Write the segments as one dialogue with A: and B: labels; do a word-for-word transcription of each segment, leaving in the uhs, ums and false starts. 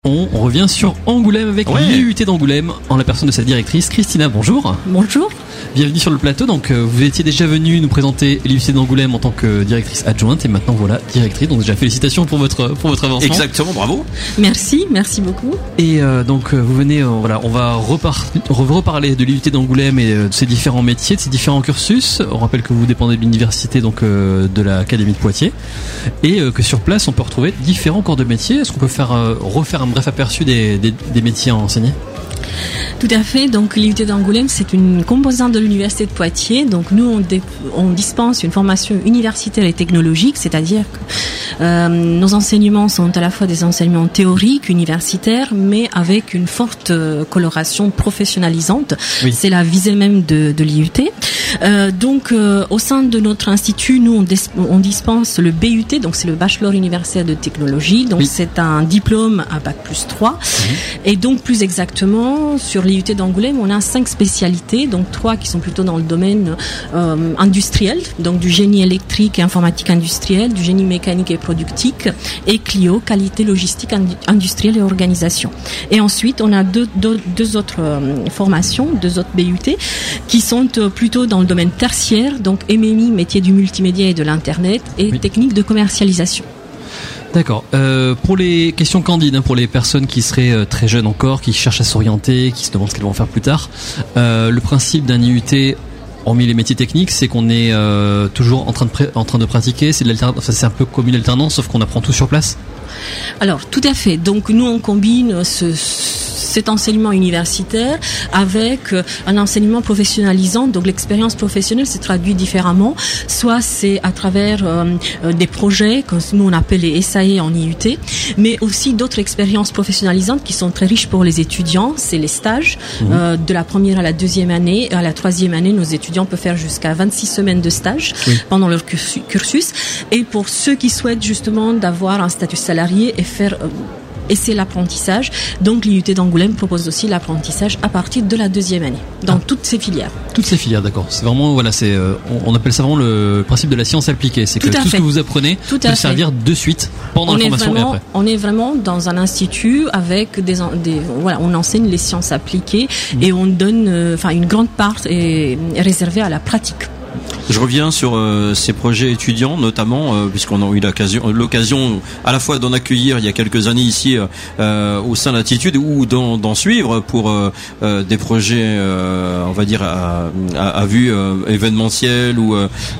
A: On revient sur Angoulême avec ouais. l'I U T d'Angoulême en la personne de sa directrice Christina. Bonjour.
B: Bonjour.
A: Bienvenue sur le plateau. Donc euh, vous étiez déjà venu nous présenter l'I U T d'Angoulême en tant que directrice adjointe et maintenant voilà directrice. Donc déjà félicitations pour votre pour votre avancement.
C: Exactement, bravo.
B: Merci, merci beaucoup.
A: Et euh, donc euh, vous venez, euh, voilà, on va repar- reparler de l'I U T d'Angoulême et euh, de ses différents métiers, de ses différents cursus. On rappelle que vous dépendez de l'université donc euh, de l'Académie de Poitiers et euh, que sur place on peut retrouver différents corps de métiers. Est-ce qu'on peut faire euh, refaire un bref aperçu des, des, des métiers enseignés?
B: Tout à fait. Donc l'I U T d'Angoulême, c'est une composante de l'université de Poitiers. Donc nous, on, dé- on dispense une formation universitaire et technologique, c'est-à-dire que euh, nos enseignements sont à la fois des enseignements théoriques, universitaires, mais avec une forte euh, coloration professionnalisante. Oui. C'est la visée même de, de l'I U T. Euh, donc euh, au sein de notre institut, nous on, dis- on dispense le B U T, donc c'est le Bachelor universitaire de technologie. Donc oui. c'est un diplôme à bac plus trois. Mmh. Et donc plus exactement sur l'I U T d'Angoulême, on a cinq spécialités, donc trois qui sont plutôt dans le domaine euh, industriel, donc du génie électrique et informatique industrielle, du génie mécanique et productique, et Clio, qualité logistique industrielle et organisation. Et ensuite, on a deux, deux, deux autres euh, formations, deux autres B U T, qui sont euh, plutôt dans le domaine tertiaire, donc M M I, métier du multimédia et de l'Internet, et oui. technique de commercialisation.
A: D'accord. Euh, pour les questions candides, hein, pour les personnes qui seraient euh, très jeunes encore, qui cherchent à s'orienter, qui se demandent ce qu'elles vont faire plus tard, euh, le principe d'un I U T, hormis les métiers techniques, c'est qu'on est euh, toujours en train de, pr- en train de pratiquer. C'est, de l'altern- enfin, c'est un peu comme une alternance, sauf qu'on apprend tout sur place.
B: Alors, tout à fait. Donc, nous, on combine ce, cet enseignement universitaire avec un enseignement professionnalisant. Donc, l'expérience professionnelle se traduit différemment. Soit c'est à travers euh, des projets, que nous, on appelle les S A E en I U T, mais aussi d'autres expériences professionnalisantes qui sont très riches pour les étudiants. C'est les stages. Mmh. Euh, de la première à la deuxième année. Et à la troisième année, nos étudiants peuvent faire jusqu'à vingt-six semaines de stage oui. pendant leur cursus. Et pour ceux qui souhaitent justement d'avoir un statut salarié et faire euh, et c'est l'apprentissage. Donc l'I U T d'Angoulême propose aussi l'apprentissage à partir de la deuxième année dans ah. toutes ces filières.
A: Toutes ces filières, d'accord. C'est vraiment voilà, c'est euh, on, on appelle ça vraiment le principe de la science appliquée. C'est que tout, tout ce que vous apprenez tout peut servir de suite pendant
B: on
A: la formation
B: vraiment,
A: et après.
B: On est vraiment dans un institut avec des, des voilà, on enseigne les sciences appliquées mmh. et on donne enfin euh, une grande part est, est réservée à la pratique.
C: Je reviens sur euh, ces projets étudiants, notamment euh, puisqu'on a eu l'occasion, l'occasion à la fois d'en accueillir il y a quelques années ici euh, au sein de l'Attitude ou d'en, d'en suivre pour euh, euh, des projets, euh, on va dire à, à, à vue euh, événementielle ou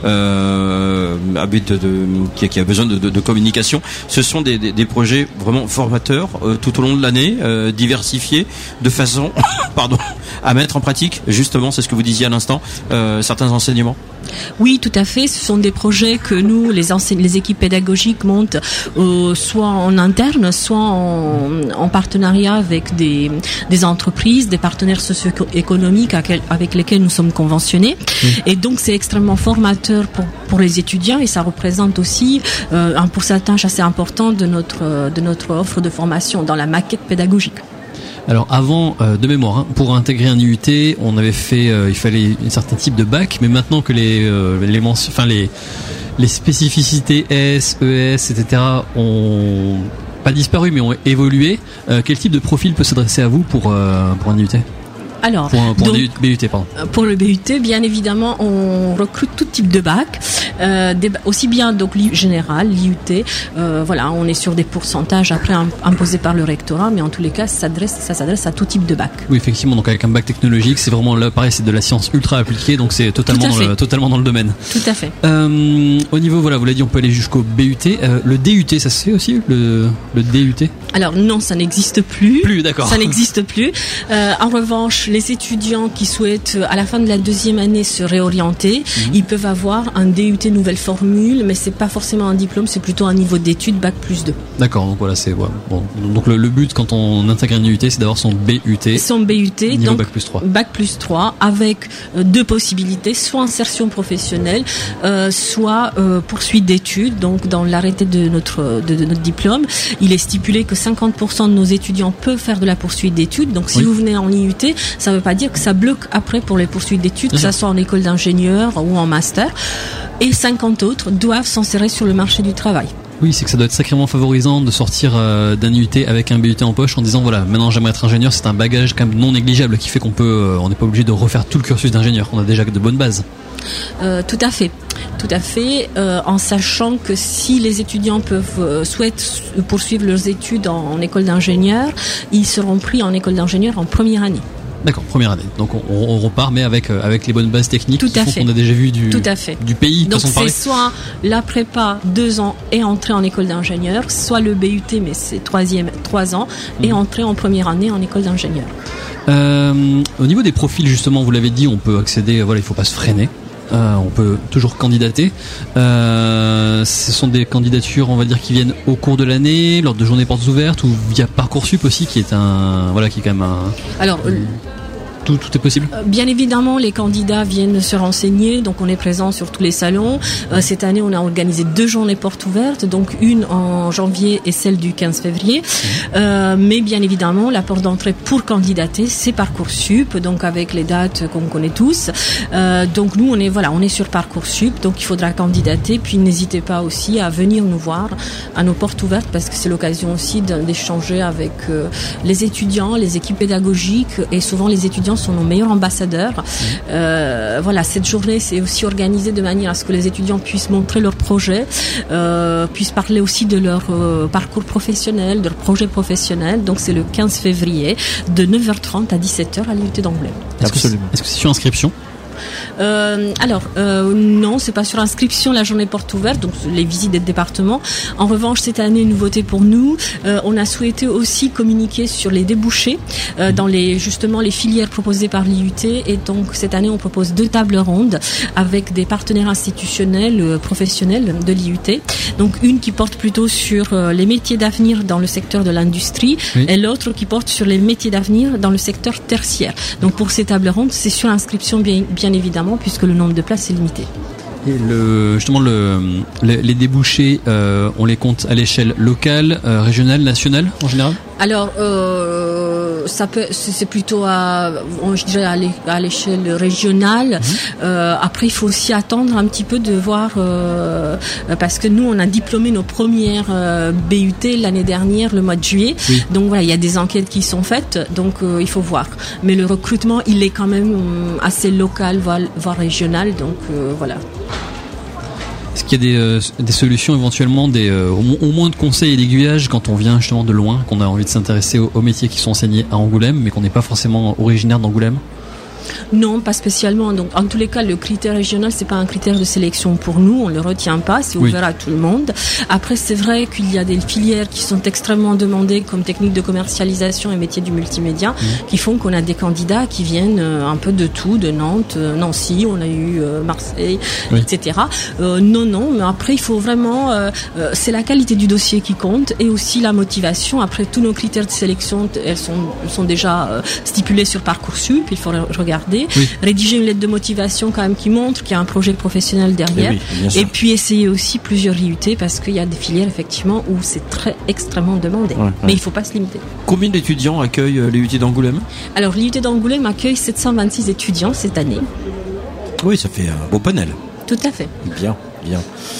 C: euh, à but de, de qui, qui a besoin de, de, de communication. Ce sont des, des, des projets vraiment formateurs euh, tout au long de l'année, euh, diversifiés, de façon, pardon, à mettre en pratique. Justement, c'est ce que vous disiez à l'instant, euh, certains enseignements.
B: Oui, tout à fait. Ce sont des projets que nous, les, ense- les équipes pédagogiques, montent euh, soit en interne, soit en, en partenariat avec des, des entreprises, des partenaires socio-économiques avec lesquels nous sommes conventionnés. Mmh. Et donc, c'est extrêmement formateur pour, pour les étudiants et ça représente aussi euh, un pourcentage assez important de notre, de notre offre de formation dans la maquette pédagogique.
A: Alors avant, euh, de mémoire, hein, pour intégrer un I U T, on avait fait, euh, il fallait un certain type de bac, mais maintenant que les, euh, les, mens- enfin les, les spécificités S, E S, et cetera ont pas disparu, mais ont évolué, euh, quel type de profil peut s'adresser à vous pour, euh, pour un I U T ?
B: Alors,
A: pour un, pour donc, un B U T, pardon.
B: Pour le B U T, bien évidemment, on recrute tout type de bac, euh, des, aussi bien donc l'I U général, l'I U T. Euh, voilà, on est sur des pourcentages après imposés par le rectorat, mais en tous les cas, ça s'adresse, ça s'adresse à tout type de bac.
A: Oui, effectivement. Donc avec un bac technologique, c'est vraiment là, pareil, c'est de la science ultra appliquée, donc c'est totalement, dans le, totalement dans le domaine.
B: Tout à fait.
A: Euh, au niveau, voilà, vous l'avez dit, on peut aller jusqu'au B U T. Euh, le D U T, ça se fait aussi, le, le D U T ?
B: Alors non, ça n'existe plus.
A: Plus, d'accord.
B: Ça n'existe plus. Euh, en revanche, les étudiants qui souhaitent à la fin de la deuxième année se réorienter, mmh. ils peuvent avoir un D U T nouvelle formule, mais c'est pas forcément un diplôme, c'est plutôt un niveau d'études bac plus deux.
A: D'accord, donc voilà, c'est ouais, bon. Donc le, le but quand on intègre un I U T, c'est d'avoir son B U T.
B: Son B U T,
A: niveau
B: donc
A: bac plus trois.
B: Bac plus trois, avec euh, deux possibilités, soit insertion professionnelle, euh, soit euh, poursuite d'études. Donc dans l'arrêté de notre de, de notre diplôme, il est stipulé que cinquante pour cent de nos étudiants peuvent faire de la poursuite d'études. Donc si oui. vous venez en I U T, ça ne veut pas dire que ça bloque après pour les poursuites d'études, que ça soit en école d'ingénieur ou en master. Et cinquante autres doivent s'insérer sur le marché du travail.
A: Oui, c'est que ça doit être sacrément favorisant de sortir euh, d'un I U T avec un B U T en poche en disant voilà, maintenant j'aimerais être ingénieur. C'est un bagage quand même non négligeable qui fait qu'on peut, euh, on n'est pas obligé de refaire tout le cursus d'ingénieur. On a déjà de bonnes bases.
B: Euh, tout à fait, tout à fait, euh, en sachant que si les étudiants peuvent euh, souhaitent poursuivre leurs études en, en école d'ingénieur, ils seront pris en école d'ingénieur en première année.
A: D'accord, première année. Donc on, on repart, mais avec euh, avec les bonnes bases techniques.
B: Tout à fait.
A: Qu'on a déjà vu du
B: Tout à fait.
A: du pays.
B: Donc
A: façon de
B: c'est soit la prépa deux ans et entrer en école d'ingénieur, soit le B U T mais c'est troisième trois ans et mmh. entrer en première année en école d'ingénieur.
A: Euh, au niveau des profils justement, vous l'avez dit, on peut accéder. Voilà, il faut pas se freiner. Euh, on peut toujours candidater. Euh, ce sont des candidatures, on va dire, qui viennent au cours de l'année, lors de journées portes ouvertes, ou via Parcoursup aussi, qui est un, voilà, qui est quand même un.
B: Alors. Euh,
A: Tout, tout est possible.
B: Bien évidemment, les candidats viennent se renseigner, donc on est présent sur tous les salons. Euh, cette année, on a organisé deux journées portes ouvertes, donc une en janvier et celle du quinze février. Euh, mais bien évidemment, la porte d'entrée pour candidater, c'est Parcoursup, donc avec les dates qu'on connaît tous. Euh, donc nous, on est voilà, on est sur Parcoursup, donc il faudra candidater. Puis n'hésitez pas aussi à venir nous voir à nos portes ouvertes, parce que c'est l'occasion aussi d'échanger avec euh, les étudiants, les équipes pédagogiques, et souvent les étudiants sont nos meilleurs ambassadeurs. Mmh. Euh, voilà, cette journée c'est aussi organisé de manière à ce que les étudiants puissent montrer leurs projets, euh, puissent parler aussi de leur euh, parcours professionnel, de leur projet professionnel. Donc c'est le quinze février de neuf heures trente à dix-sept heures à l'I U T d'Angoulême.
A: Absolument. Est-ce que c'est sur inscription?
B: Euh, alors euh, non, c'est pas sur inscription la journée porte ouverte, donc les visites des départements. En revanche, cette année, une nouveauté pour nous, euh, on a souhaité aussi communiquer sur les débouchés euh, dans les justement les filières proposées par l'I U T, et donc cette année on propose deux tables rondes avec des partenaires institutionnels euh, professionnels de l'I U T. Donc une qui porte plutôt sur euh, les métiers d'avenir dans le secteur de l'industrie, oui. et l'autre qui porte sur les métiers d'avenir dans le secteur tertiaire. Donc pour ces tables rondes, c'est sur inscription bien, bien évidemment, puisque le nombre de places est limité.
A: Et le, justement, le, les, les débouchés, euh, on les compte à l'échelle locale, euh, régionale, nationale en général?
B: Alors, euh, ça peut, c'est plutôt à, je dirais à l'échelle régionale. Mmh. Euh, après, il faut aussi attendre un petit peu de voir, euh, parce que nous, on a diplômé nos premières euh, B U T l'année dernière, le mois de juillet. Oui. Donc voilà, il y a des enquêtes qui sont faites, donc euh, il faut voir. Mais le recrutement, il est quand même assez local, voire, voire régional, donc euh, voilà.
A: Est-ce qu'il y a des, euh, des solutions éventuellement, des, euh, au, au moins de conseils et d'aiguillage quand on vient justement de loin, qu'on a envie de s'intéresser aux, aux métiers qui sont enseignés à Angoulême, mais qu'on n'est pas forcément originaire d'Angoulême?
B: Non, pas spécialement. Donc, en tous les cas, le critère régional, c'est pas un critère de sélection pour nous. On le retient pas. C'est ouvert oui. à tout le monde. Après, c'est vrai qu'il y a des filières qui sont extrêmement demandées, comme techniques de commercialisation et métiers du multimédia, mmh. qui font qu'on a des candidats qui viennent euh, un peu de tout, de Nantes, euh, Nancy, on a eu euh, Marseille, oui. et cetera. Euh, non, non, mais après, il faut vraiment, euh, euh, c'est la qualité du dossier qui compte, et aussi la motivation. Après, tous nos critères de sélection, elles sont, sont déjà euh, stipulés sur Parcoursup. Il faut regarder. Oui. Rédiger une lettre de motivation quand même qui montre qu'il y a un projet professionnel derrière, et, oui, et puis essayer aussi plusieurs I U T, parce qu'il y a des filières effectivement où c'est très extrêmement demandé, ouais, ouais. mais il ne faut pas se limiter.
C: Combien d'étudiants accueille l'I U T d'Angoulême? Alors
B: l'I U T d'Angoulême accueille sept cent vingt-six étudiants cette année.
C: Oui, ça fait un beau panel.
B: Tout à fait.
C: Bien, bien.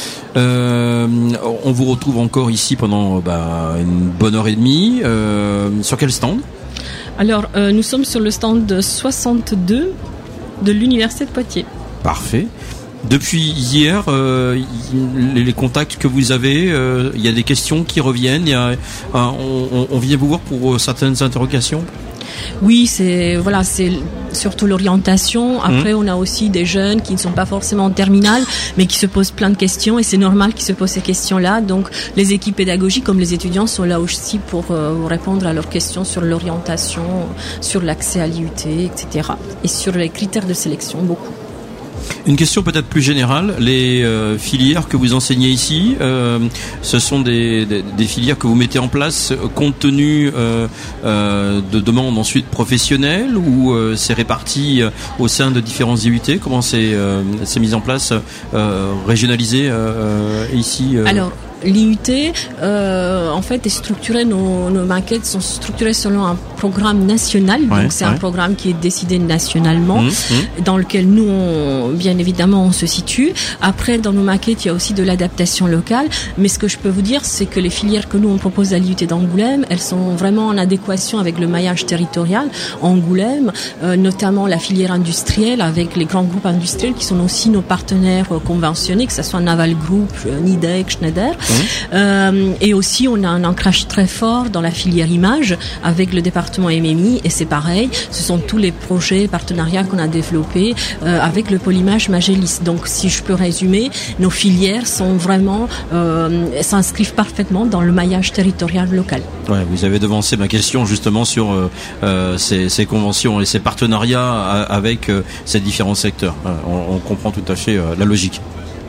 C: Euh, on vous retrouve encore ici pendant bah, une bonne heure et demie. Euh, sur quel stand?
B: Alors, euh, nous sommes sur le stand soixante-deux de l'Université de Poitiers.
C: Parfait. Depuis hier, euh, les, les contacts que vous avez, il euh, y a des questions qui reviennent. Y a, euh, on, on vient vous voir pour certaines interrogations?
B: Oui, c'est voilà, c'est surtout l'orientation. Après, mmh. on a aussi des jeunes qui ne sont pas forcément en terminale, mais qui se posent plein de questions, et c'est normal qu'ils se posent ces questions-là. Donc, les équipes pédagogiques comme les étudiants sont là aussi pour euh, répondre à leurs questions sur l'orientation, sur l'accès à l'I U T, et cetera. Et sur les critères de sélection, beaucoup.
C: Une question peut-être plus générale, les euh, filières que vous enseignez ici, euh, ce sont des, des, des filières que vous mettez en place compte tenu euh, euh, de demandes ensuite professionnelles, ou euh, c'est réparti au sein de différents I U T? Comment c'est, euh, c'est mis en place, euh, régionalisé euh, ici euh...
B: Alors, l'I U T, euh, en fait, est structuré, nos, nos maquettes sont structurées selon un programme national.
C: Ouais,
B: donc, c'est
C: ouais.
B: un programme qui est décidé nationalement,
C: Mmh, mmh.
B: dans lequel nous, on, bien évidemment, on se situe. Après, dans nos maquettes, il y a aussi de l'adaptation locale. Mais ce que je peux vous dire, c'est que les filières que nous, on propose à l'I U T d'Angoulême, elles sont vraiment en adéquation avec le maillage territorial. Angoulême, euh, notamment la filière industrielle, avec les grands groupes industriels qui sont aussi nos partenaires euh, conventionnés, que ce soit Naval Group, euh, Nidec, Schneider. Mmh. Euh, et aussi, on a un ancrage très fort dans la filière image avec le département M M I. Et c'est pareil, ce sont tous les projets, partenariats qu'on a développés euh, avec le pôle image Magélis. Donc, si je peux résumer, nos filières sont vraiment euh, s'inscrivent parfaitement dans le maillage territorial local.
C: Ouais, vous avez devancé ma question justement sur euh, euh, ces, ces conventions et ces partenariats avec euh, ces différents secteurs. Euh, on, on comprend tout à fait euh, la logique.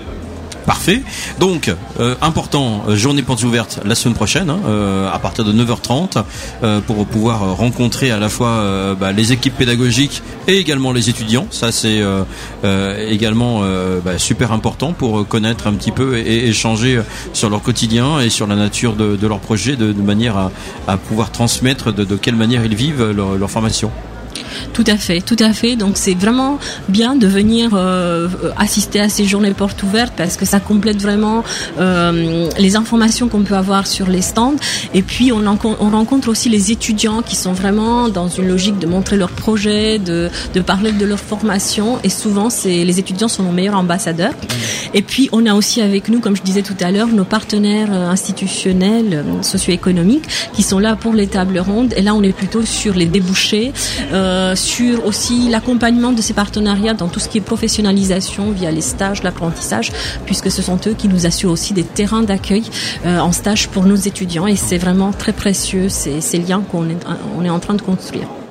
C: Parfait. Donc, euh, important, euh, journée portes ouvertes la semaine prochaine, hein, euh, à partir de neuf heures trente, euh, pour pouvoir rencontrer à la fois euh, bah, les équipes pédagogiques et également les étudiants. Ça, c'est euh, euh, également euh, bah, super important pour connaître un petit peu et, et échanger sur leur quotidien et sur la nature de, de leur projet, de, de manière à, à pouvoir transmettre de, de quelle manière ils vivent leur, leur formation.
B: Tout à fait, tout à fait. Donc c'est vraiment bien de venir euh, assister à ces journées portes ouvertes parce que ça complète vraiment euh, les informations qu'on peut avoir sur les stands. Et puis on, en, on rencontre aussi les étudiants qui sont vraiment dans une logique de montrer leurs projets, de, de parler de leur formation. Et souvent, c'est, les étudiants sont nos meilleurs ambassadeurs. Et puis on a aussi avec nous, comme je disais tout à l'heure, nos partenaires institutionnels, socio-économiques, qui sont là pour les tables rondes. Et là, on est plutôt sur les débouchés. Euh, sur aussi l'accompagnement de ces partenariats dans tout ce qui est professionnalisation via les stages, l'apprentissage, puisque ce sont eux qui nous assurent aussi des terrains d'accueil euh, en stage pour nos étudiants et c'est vraiment très précieux ces, ces liens qu'on est, on est en train de construire.